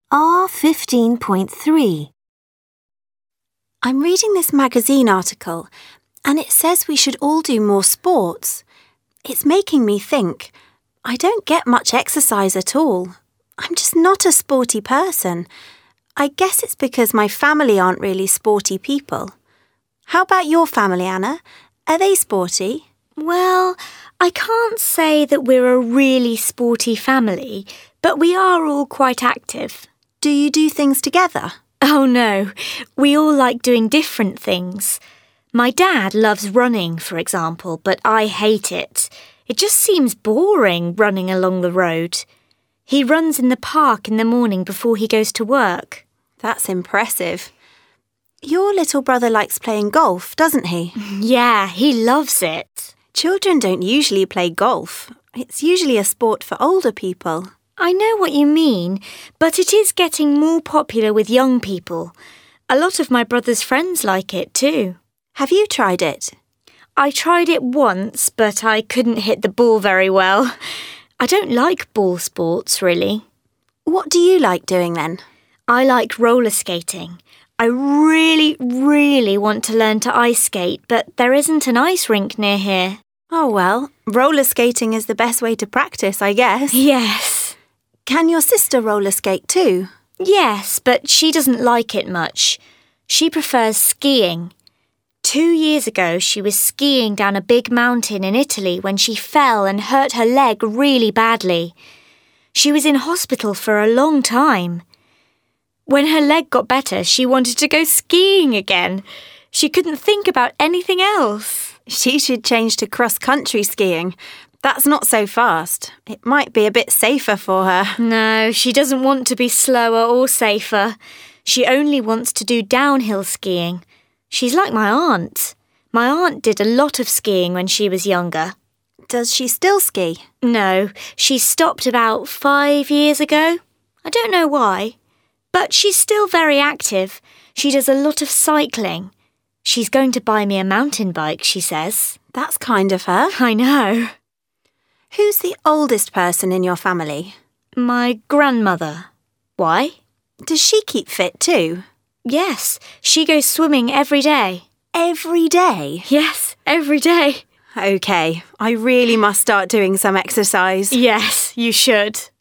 R15.3. I'm reading this magazine article, and it says we should all do more sports. It's making me think. I don't get much exercise at all. I'm just not a sporty person. I guess it's because my family aren't really sporty people. How about your family, Anna? Are they sporty? Well, I can't say that we're a really sporty family, but we are all quite active. Do you do things together? Oh no, we all like doing different things. My dad loves running, for example, but I hate it. It just seems boring running along the road. He runs in the park in the morning before he goes to work. That's impressive. Your little brother likes playing golf, doesn't he? Yeah, he loves it. Children don't usually play golf. It's usually a sport for older people. I know what you mean, but it is getting more popular with young people. A lot of my brother's friends like it too. Have you tried it? I tried it once, but I couldn't hit the ball very well. I don't like ball sports, really. What do you like doing then? I like roller skating. I really want to learn to ice skate, but there isn't an ice rink near here. Oh well, roller skating is the best way to practice, I guess. Yes. Can your sister roller skate too? Yes, but she doesn't like it much. She prefers skiing. 2 years ago, she was skiing down a big mountain in Italy when she fell and hurt her leg really badly. She was in hospital for a long time. When her leg got better, she wanted to go skiing again. She couldn't think about anything else. She should change to cross-country skiing. That's not so fast. It might be a bit safer for her. No, she doesn't want to be slower or safer. She only wants to do downhill skiing. She's like my aunt. My aunt did a lot of skiing when she was younger. Does she still ski? No, she stopped about 5 years ago. I don't know why. But she's still very active. She does a lot of cycling. She's going to buy me a mountain bike, she says. That's kind of her. I know. Who's the oldest person in your family? My grandmother. Why? Does she keep fit too? Yes, she goes swimming every day. Every day? Yes, every day. OK, I really must start doing some exercise. Yes, you should.